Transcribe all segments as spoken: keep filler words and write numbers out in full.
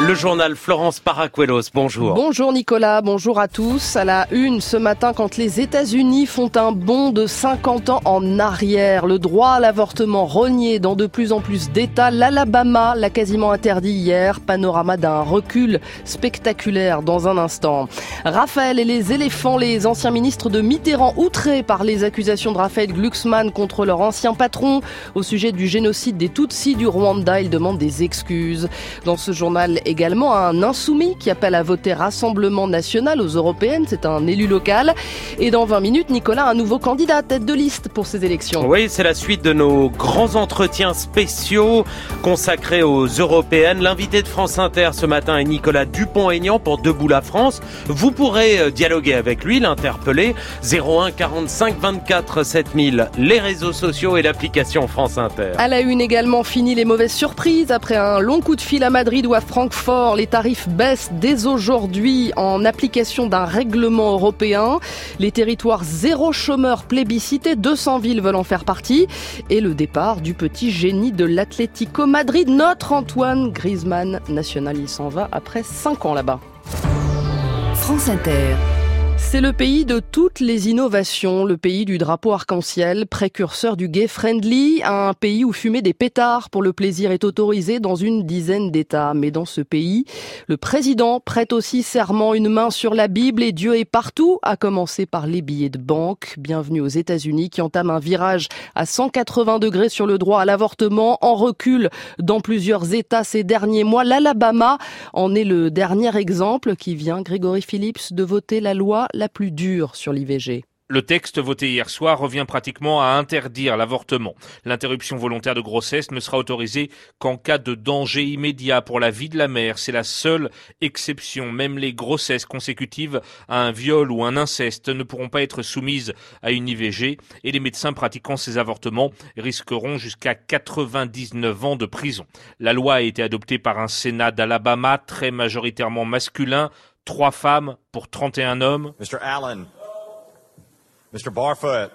Le journal Florence Paracuelos, bonjour. Bonjour Nicolas, bonjour à tous. À la une ce matin, quand les États-Unis font un bond de cinquante ans en arrière, le droit à l'avortement rogné dans de plus en plus d'États, l'Alabama l'a quasiment interdit hier. Panorama d'un recul spectaculaire dans un instant. Raphaël et les éléphants, les anciens ministres de Mitterrand outrés par les accusations de Raphaël Glucksmann contre leur ancien patron au sujet du génocide des Tutsis du Rwanda. Ils demandent des excuses. Dans ce journal également, un insoumis qui appelle à voter Rassemblement National aux européennes. C'est un élu local. Et dans vingt minutes, Nicolas, un nouveau candidat tête de liste pour ces élections. Oui, c'est la suite de nos grands entretiens spéciaux consacrés aux européennes. L'invité de France Inter ce matin est Nicolas Dupont-Aignan pour Debout la France. Vous pourrez dialoguer avec lui, l'interpeller. zéro un quarante-cinq vingt-quatre sept mille, les réseaux sociaux et l'application France Inter. À la une également, fini les mauvaises surprises. Après un long coup de fil à Madrid ou à Francfort, les tarifs baissent dès aujourd'hui en application d'un règlement européen. Les territoires zéro chômeur plébiscités, deux cents villes veulent en faire partie. Et le départ du petit génie de l'Atlético Madrid, notre Antoine Griezmann national. Il s'en va après cinq ans là-bas. France Inter. C'est le pays de toutes les innovations, le pays du drapeau arc-en-ciel, précurseur du gay-friendly, un pays où fumer des pétards pour le plaisir est autorisé dans une dizaine d'États. Mais dans ce pays, le président prête aussi serment, une main sur la Bible et Dieu est partout, à commencer par les billets de banque. Bienvenue aux États-Unis qui entament un virage à cent quatre-vingts degrés sur le droit à l'avortement, en recul dans plusieurs États ces derniers mois. L'Alabama en est le dernier exemple qui vient, Grégory Phillips, de voter la loi la plus dure sur l'I V G. Le texte voté hier soir revient pratiquement à interdire l'avortement. L'interruption volontaire de grossesse ne sera autorisée qu'en cas de danger immédiat pour la vie de la mère. C'est la seule exception. Même les grossesses consécutives à un viol ou un inceste ne pourront pas être soumises à une I V G et les médecins pratiquant ces avortements risqueront jusqu'à quatre-vingt-dix-neuf ans de prison. La loi a été adoptée par un Sénat d'Alabama très majoritairement masculin. Trois femmes pour trente et un hommes. Mister Allen, Mister Barfoot,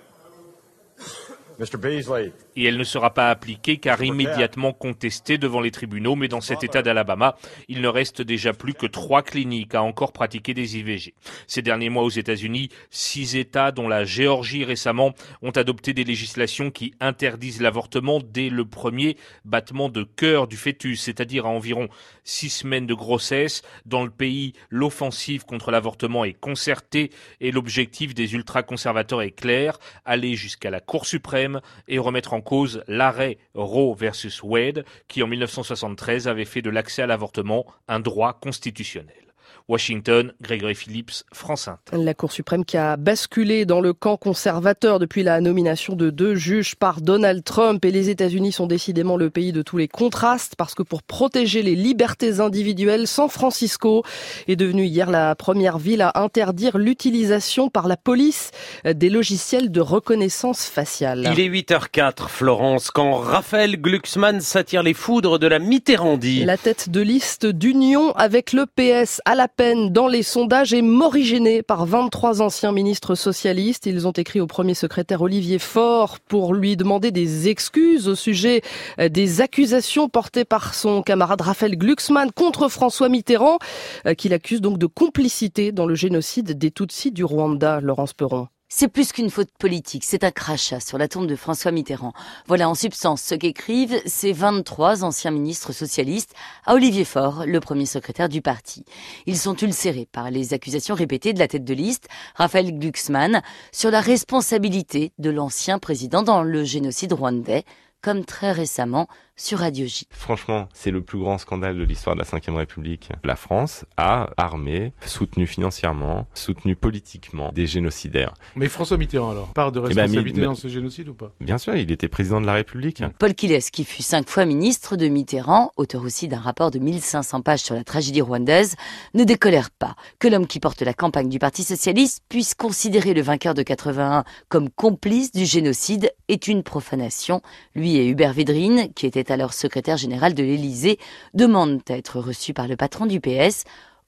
Mister Beasley. Et elle ne sera pas appliquée car immédiatement contestée devant les tribunaux. Mais dans cet état d'Alabama, il ne reste déjà plus que trois cliniques à encore pratiquer des I V G. Ces derniers mois aux États-Unis, six États, dont la Géorgie récemment, ont adopté des législations qui interdisent l'avortement dès le premier battement de cœur du fœtus, c'est-à-dire à environ six semaines de grossesse. Dans le pays, l'offensive contre l'avortement est concertée et l'objectif des ultra-conservateurs est clair, aller jusqu'à la Cour suprême et remettre en cause l'arrêt Roe versus Wade qui en mille neuf cent soixante-treize avait fait de l'accès à l'avortement un droit constitutionnel. Washington, Grégory Phillips, France Inter. La Cour suprême qui a basculé dans le camp conservateur depuis la nomination de deux juges par Donald Trump. Et les États-Unis sont décidément le pays de tous les contrastes parce que pour protéger les libertés individuelles, San Francisco est devenue hier la première ville à interdire l'utilisation par la police des logiciels de reconnaissance faciale. Il est huit heures quatre, Florence, quand Raphaël Glucksmann s'attire les foudres de la Mitterrandie. La tête de liste d'union avec le P S à la peine dans les sondages est morigénée par vingt-trois anciens ministres socialistes. Ils ont écrit au premier secrétaire Olivier Faure pour lui demander des excuses au sujet des accusations portées par son camarade Raphaël Glucksmann contre François Mitterrand, qu'il accuse donc de complicité dans le génocide des Tutsis du Rwanda. Laurence Perron. C'est plus qu'une faute politique, c'est un crachat sur la tombe de François Mitterrand. Voilà en substance ce qu'écrivent ces vingt-trois anciens ministres socialistes à Olivier Faure, le premier secrétaire du parti. Ils sont ulcérés par les accusations répétées de la tête de liste, Raphaël Glucksmann, sur la responsabilité de l'ancien président dans le génocide rwandais, comme très récemment sur Radio J. Franchement, c'est le plus grand scandale de l'histoire de la cinquième République. La France a armé, soutenu financièrement, soutenu politiquement des génocidaires. Mais François Mitterrand alors, part de responsabilité eh ben, dans ce génocide ou pas? Bien sûr, il était président de la République. Paul Quilès, qui fut cinq fois ministre de Mitterrand, auteur aussi d'un rapport de mille cinq cents pages sur la tragédie rwandaise, ne décolère pas que l'homme qui porte la campagne du Parti socialiste puisse considérer le vainqueur de quatre-vingt-un comme complice du génocide est une profanation. Lui et Hubert Védrine, qui était alors secrétaire général de l'Élysée, demandent à être reçus par le patron du P S.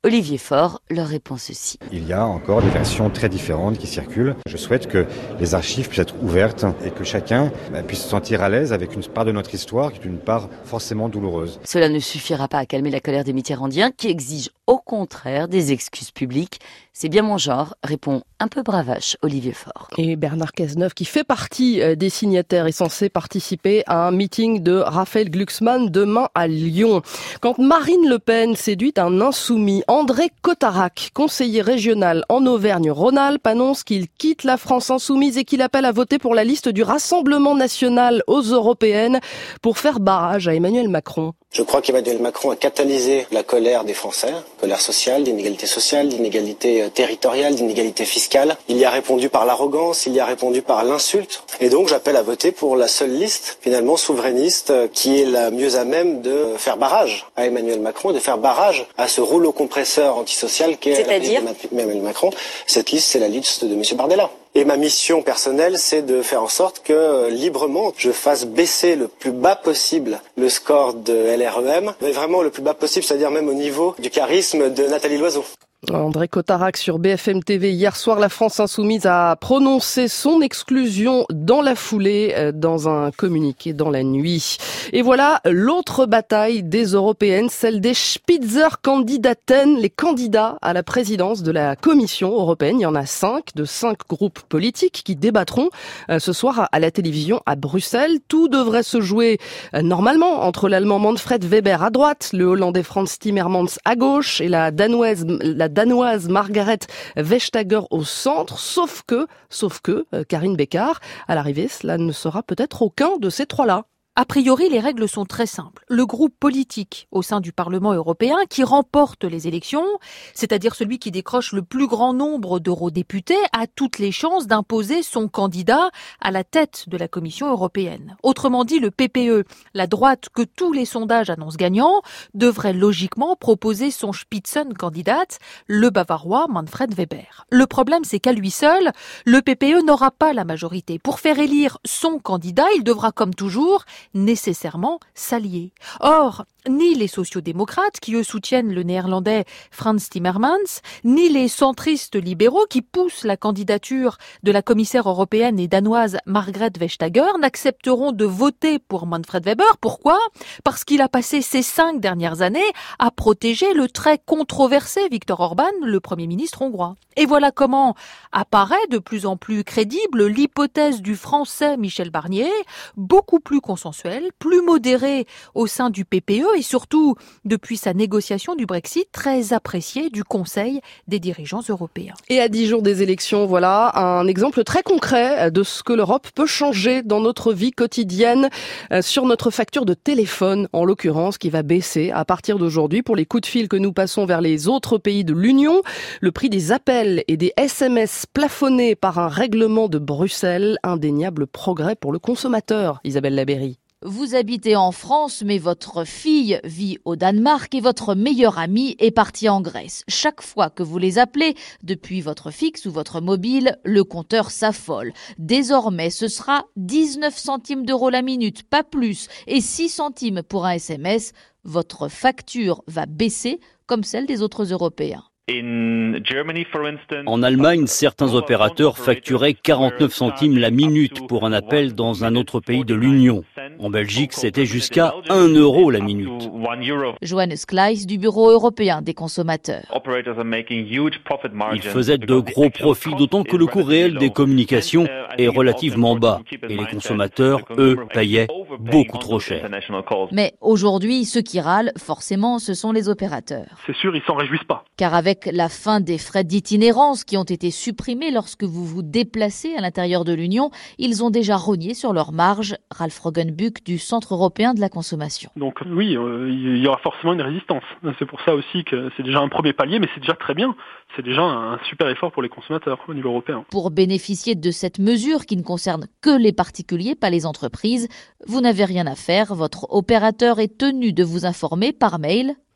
Olivier Faure leur répond ceci. Il y a encore des versions très différentes qui circulent. Je souhaite que les archives puissent être ouvertes et que chacun puisse se sentir à l'aise avec une part de notre histoire qui est une part forcément douloureuse. Cela ne suffira pas à calmer la colère des Mitterrandiens qui exigent au contraire des excuses publiques. C'est bien mon genre, répond un peu bravache Olivier Faure. Et Bernard Cazeneuve, qui fait partie des signataires, est censé participer à un meeting de Raphaël Glucksmann demain à Lyon. Quand Marine Le Pen séduit un insoumis, André Cotarac, conseiller régional en Auvergne-Rhône-Alpes, annonce qu'il quitte la France insoumise et qu'il appelle à voter pour la liste du Rassemblement national aux européennes pour faire barrage à Emmanuel Macron. Je crois qu'Emmanuel Macron a catalysé la colère des Français, colère sociale, d'inégalité sociale, d'inégalité territoriale, d'inégalité fiscale. Il y a répondu par l'arrogance, il y a répondu par l'insulte. Et donc j'appelle à voter pour la seule liste, finalement souverainiste, qui est la mieux à même de faire barrage à Emmanuel Macron, de faire barrage à ce rouleau compresseur antisocial qu'est Emmanuel Macron. Cette liste, c'est la liste de M. Bardella. Et ma mission personnelle, c'est de faire en sorte que, librement, je fasse baisser le plus bas possible le score de L R E M, mais vraiment le plus bas possible, c'est-à-dire même au niveau du charisme de Nathalie Loiseau. André Cotarac sur B F M T V. Hier soir, la France insoumise a prononcé son exclusion dans la foulée, dans un communiqué dans la nuit. Et voilà l'autre bataille des européennes, celle des Spitzenkandidaten, les candidats à la présidence de la Commission européenne. Il y en a cinq, de cinq groupes politiques qui débattront ce soir à la télévision à Bruxelles. Tout devrait se jouer normalement entre l'Allemand Manfred Weber à droite, le Hollandais Frans Timmermans à gauche et la Danoise, la danoise Margaret Vestager au centre, sauf que, sauf que, Karine Bécard, à l'arrivée, cela ne sera peut-être aucun de ces trois-là. A priori, les règles sont très simples. Le groupe politique au sein du Parlement européen qui remporte les élections, c'est-à-dire celui qui décroche le plus grand nombre d'eurodéputés, a toutes les chances d'imposer son candidat à la tête de la Commission européenne. Autrement dit, le P P E, la droite que tous les sondages annoncent gagnant, devrait logiquement proposer son Spitzenkandidat, le Bavarois Manfred Weber. Le problème, c'est qu'à lui seul, le P P E n'aura pas la majorité. Pour faire élire son candidat, il devra, comme toujours, nécessairement s'allier. Or, ni les sociodémocrates, qui eux soutiennent le néerlandais Frans Timmermans, ni les centristes libéraux, qui poussent la candidature de la commissaire européenne et danoise Margrethe Vestager, n'accepteront de voter pour Manfred Weber. Pourquoi ? Parce qu'il a passé ces cinq dernières années à protéger le très controversé Viktor Orban, le Premier ministre hongrois. Et voilà comment apparaît de plus en plus crédible l'hypothèse du Français Michel Barnier, beaucoup plus consensuel, plus modéré au sein du P P E et surtout, depuis sa négociation du Brexit, très apprécié du Conseil des dirigeants européens. Et à dix jours des élections, voilà un exemple très concret de ce que l'Europe peut changer dans notre vie quotidienne, sur notre facture de téléphone, en l'occurrence, qui va baisser à partir d'aujourd'hui pour les coups de fil que nous passons vers les autres pays de l'Union. Le prix des appels et des S M S plafonnés par un règlement de Bruxelles, indéniable progrès pour le consommateur. Isabelle Labéry. Vous habitez en France, mais votre fille vit au Danemark et votre meilleur ami est parti en Grèce. Chaque fois que vous les appelez, depuis votre fixe ou votre mobile, le compteur s'affole. Désormais, ce sera dix-neuf centimes d'euros la minute, pas plus, et six centimes pour un S M S. Votre facture va baisser comme celle des autres Européens. En Allemagne, certains opérateurs facturaient quarante-neuf centimes la minute pour un appel dans un autre pays de l'Union. En Belgique, c'était jusqu'à un euro la minute. Johannes Kleis du Bureau européen des consommateurs. Ils faisaient de gros profits, d'autant que le coût réel des communications est relativement bas. Et les consommateurs, eux, payaient beaucoup trop cher. Mais aujourd'hui, ceux qui râlent, forcément, ce sont les opérateurs. C'est sûr, ils s'en réjouissent pas. Car avec la fin des frais d'itinérance qui ont été supprimés lorsque vous vous déplacez à l'intérieur de l'Union, ils ont déjà rogné sur leurs marges. Ralph Rogenbuck du Centre européen de la consommation. Donc oui, euh, il y aura forcément une résistance. C'est pour ça aussi que c'est déjà un premier palier, mais c'est déjà très bien. C'est déjà un super effort pour les consommateurs au niveau européen. Pour bénéficier de cette mesure qui ne concerne que les particuliers, pas les entreprises, vous n'avez rien à faire. Votre opérateur est tenu de vous informer par mail.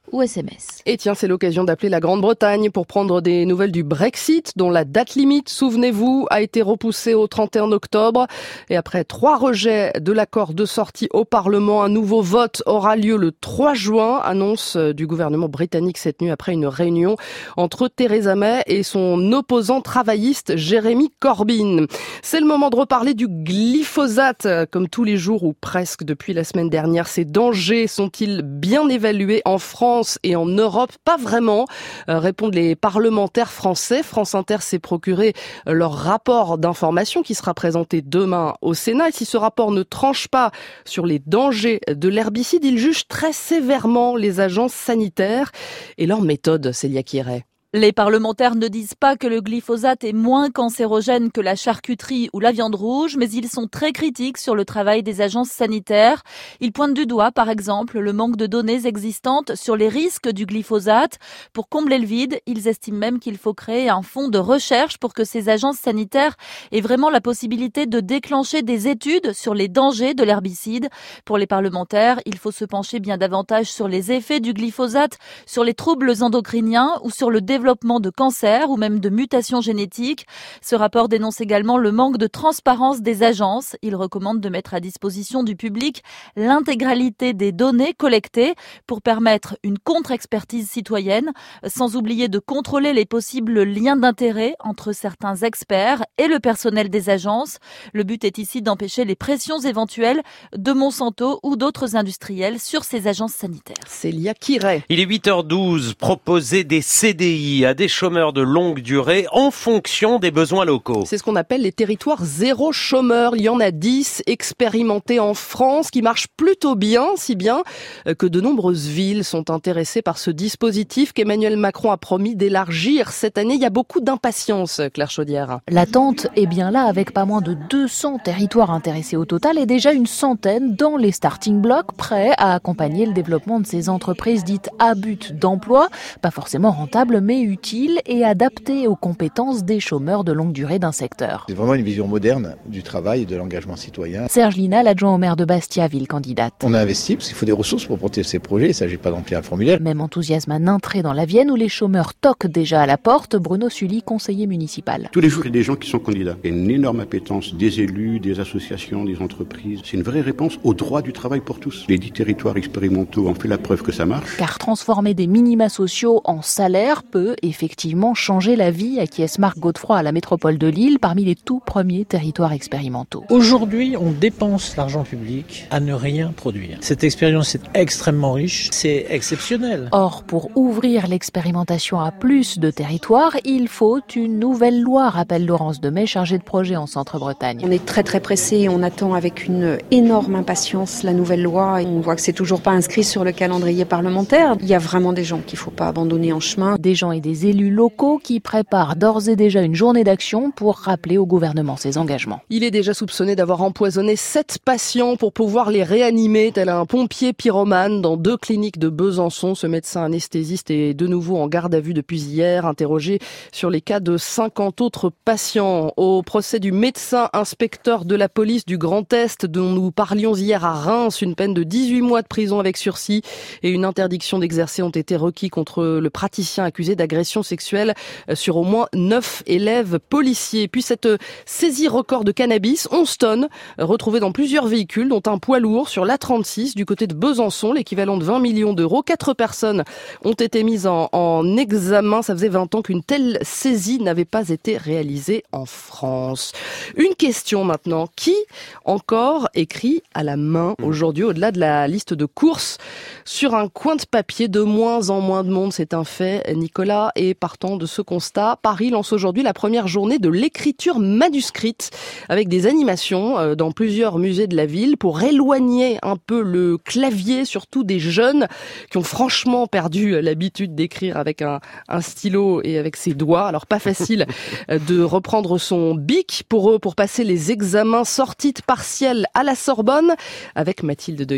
ou S M S. Et tiens, c'est l'occasion d'appeler la Grande-Bretagne pour prendre des nouvelles du Brexit, dont la date limite, souvenez-vous, a été repoussée au trente et un octobre. Et après trois rejets de l'accord de sortie au Parlement, un nouveau vote aura lieu le trois juin, annonce du gouvernement britannique cette nuit après une réunion entre Theresa May et son opposant travailliste Jeremy Corbyn. C'est le moment de reparler du glyphosate, comme tous les jours ou presque depuis la semaine dernière. Ces dangers sont-ils bien évalués en France et en Europe? Pas vraiment, euh, répondent les parlementaires français. France Inter s'est procuré leur rapport d'information qui sera présenté demain au Sénat. Et si ce rapport ne tranche pas sur les dangers de l'herbicide, il juge très sévèrement les agences sanitaires et leur méthode, Célia Quirret. Les parlementaires ne disent pas que le glyphosate est moins cancérogène que la charcuterie ou la viande rouge, mais ils sont très critiques sur le travail des agences sanitaires. Ils pointent du doigt, par exemple, le manque de données existantes sur les risques du glyphosate. Pour combler le vide, ils estiment même qu'il faut créer un fonds de recherche pour que ces agences sanitaires aient vraiment la possibilité de déclencher des études sur les dangers de l'herbicide. Pour les parlementaires, il faut se pencher bien davantage sur les effets du glyphosate, sur les troubles endocriniens ou sur le développement développement de cancer ou même de mutations génétiques. Ce rapport dénonce également le manque de transparence des agences. Il recommande de mettre à disposition du public l'intégralité des données collectées pour permettre une contre-expertise citoyenne, sans oublier de contrôler les possibles liens d'intérêt entre certains experts et le personnel des agences. Le but est ici d'empêcher les pressions éventuelles de Monsanto ou d'autres industriels sur ces agences sanitaires. Célia Quirret. Il est huit heures douze, proposer des C D I à des chômeurs de longue durée en fonction des besoins locaux. C'est ce qu'on appelle les territoires zéro chômeur. Il y en a dix expérimentés en France qui marchent plutôt bien, si bien que de nombreuses villes sont intéressées par ce dispositif qu'Emmanuel Macron a promis d'élargir cette année. Il y a beaucoup d'impatience, Claire Chaudière. L'attente est bien là, avec pas moins de deux cents territoires intéressés au total et déjà une centaine dans les starting blocks prêts à accompagner le développement de ces entreprises dites à but d'emploi, pas forcément rentables mais utile et adapté aux compétences des chômeurs de longue durée d'un secteur. C'est vraiment une vision moderne du travail et de l'engagement citoyen. Serge Lina, l'adjoint au maire de Bastia, ville candidate. On a investi parce qu'il faut des ressources pour porter ces projets. Il ne s'agit pas d'emplir un formulaire. Même enthousiasme à Nintré dans la Vienne où les chômeurs toquent déjà à la porte. Bruno Sully, conseiller municipal. Tous les jours, il y a des gens qui sont candidats. Il y a une énorme appétence des élus, des associations, des entreprises. C'est une vraie réponse au droit du travail pour tous. Les dix territoires expérimentaux ont fait la preuve que ça marche. Car transformer des minima sociaux en salaire peut effectivement changer la vie, acquiesce Marc Godefroy à la métropole de Lille, parmi les tout premiers territoires expérimentaux. Aujourd'hui, on dépense l'argent public à ne rien produire. Cette expérience est extrêmement riche, c'est exceptionnel. Or, pour ouvrir l'expérimentation à plus de territoires, il faut une nouvelle loi, rappelle Laurence Demey, chargée de projet en Centre-Bretagne. On est très très pressé, on attend avec une énorme impatience la nouvelle loi. On voit que c'est toujours pas inscrit sur le calendrier parlementaire. Il y a vraiment des gens qu'il faut pas abandonner en chemin. Des gens et des élus locaux qui préparent d'ores et déjà une journée d'action pour rappeler au gouvernement ses engagements. Il est déjà soupçonné d'avoir empoisonné sept patients pour pouvoir les réanimer, tel un pompier pyromane dans deux cliniques de Besançon. Ce médecin anesthésiste est de nouveau en garde à vue depuis hier, interrogé sur les cas de cinquante autres patients. Au procès du médecin inspecteur de la police du Grand Est dont nous parlions hier à Reims, une peine de dix-huit mois de prison avec sursis et une interdiction d'exercer ont été requis contre le praticien accusé d'agression sexuelle sur au moins neuf élèves policiers. Puis cette saisie record de cannabis, onze tonnes, retrouvées dans plusieurs véhicules, dont un poids lourd sur l'A trente-six du côté de Besançon, l'équivalent de vingt millions d'euros. Quatre personnes ont été mises en, en examen. Ça faisait vingt ans qu'une telle saisie n'avait pas été réalisée en France. Une question maintenant. Qui encore écrit à la main aujourd'hui, au-delà de la liste de courses, sur un coin de papier? De moins en moins de monde, c'est un fait, Nicolas. Et partant de ce constat, Paris lance aujourd'hui la première journée de l'écriture manuscrite avec des animations dans plusieurs musées de la ville pour éloigner un peu le clavier, surtout des jeunes qui ont franchement perdu l'habitude d'écrire avec un, un stylo et avec ses doigts. Alors pas facile de reprendre son bic pour eux pour passer les examens sorties partielles à la Sorbonne avec Mathilde Dehimi.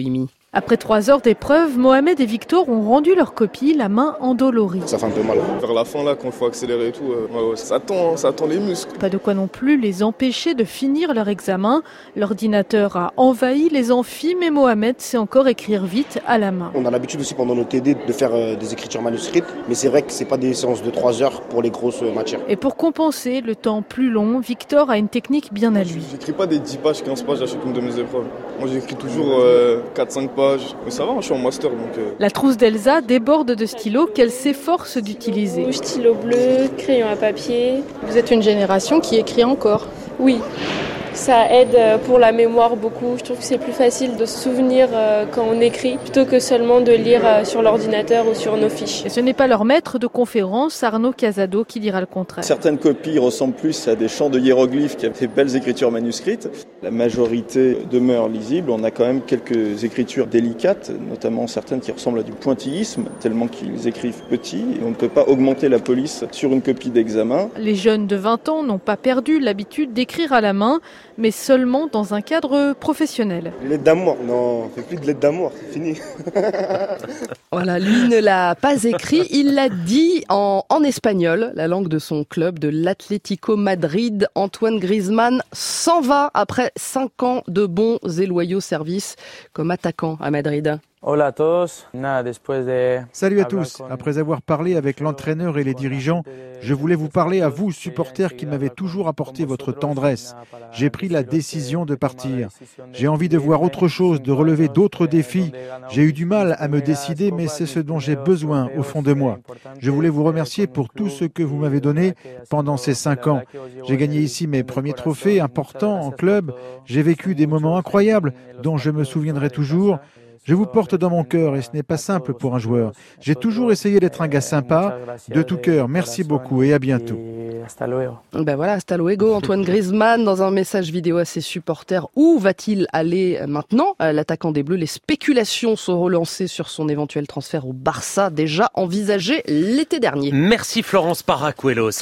Après trois heures d'épreuve, Mohamed et Victor ont rendu leur copie, la main endolorie. Ça fait un peu mal. Vers la fin, là, quand il faut accélérer et tout, euh, ouais, ouais, ça tend, ça tend les muscles. Pas de quoi non plus les empêcher de finir leur examen. L'ordinateur a envahi les amphis, mais Mohamed sait encore écrire vite à la main. On a l'habitude aussi pendant nos T D de faire euh, des écritures manuscrites, mais c'est vrai que c'est pas des séances de trois heures pour les grosses euh, matières. Et pour compenser le temps plus long, Victor a une technique bien à lui. J'écris pas des dix pages, quinze pages à chacune de mes épreuves. Moi, j'écris toujours euh, quatre cinq pages. Mais ça va, je suis en master donc... Euh... La trousse d'Elsa déborde de stylos qu'elle s'efforce d'utiliser. Stylo bleu, crayon à papier. Vous êtes une génération qui écrit encore. Oui. Ça aide pour la mémoire beaucoup. Je trouve que c'est plus facile de se souvenir quand on écrit plutôt que seulement de lire sur l'ordinateur ou sur nos fiches. Et ce n'est pas leur maître de conférence, Arnaud Casado, qui dira le contraire. Certaines copies ressemblent plus à des champs de hiéroglyphes qu'à des belles écritures manuscrites. La majorité demeure lisible. On a quand même quelques écritures délicates, notamment certaines qui ressemblent à du pointillisme, tellement qu'ils écrivent petit. Et on ne peut pas augmenter la police sur une copie d'examen. Les jeunes de vingt ans n'ont pas perdu l'habitude d'écrire à la main, mais seulement dans un cadre professionnel. Lettre d'amour, non, on fait plus de lettre d'amour, c'est fini. Voilà, lui ne l'a pas écrit, il l'a dit en, en espagnol, la langue de son club, de l'Atlético Madrid. Antoine Griezmann s'en va après cinq ans de bons et loyaux services comme attaquant à Madrid. Hola a todos. Nada, después de... Salut à tous. Après avoir parlé avec l'entraîneur et les dirigeants, je voulais vous parler à vous, supporters, qui m'avez toujours apporté votre tendresse. J'ai pris la décision de partir. J'ai envie de voir autre chose, de relever d'autres défis. J'ai eu du mal à me décider, mais c'est ce dont j'ai besoin au fond de moi. Je voulais vous remercier pour tout ce que vous m'avez donné pendant ces cinq ans. J'ai gagné ici mes premiers trophées importants en club. J'ai vécu des moments incroyables dont je me souviendrai toujours. Je vous porte dans mon cœur et ce n'est pas simple pour un joueur. J'ai toujours essayé d'être un gars sympa. De tout cœur, merci beaucoup et à bientôt. Ben voilà, hasta luego, Antoine Griezmann dans un message vidéo à ses supporters. Où va-t-il aller maintenant, l'attaquant des Bleus? Les spéculations sont relancées sur son éventuel transfert au Barça, déjà envisagé l'été dernier. Merci Florence Paracuelos.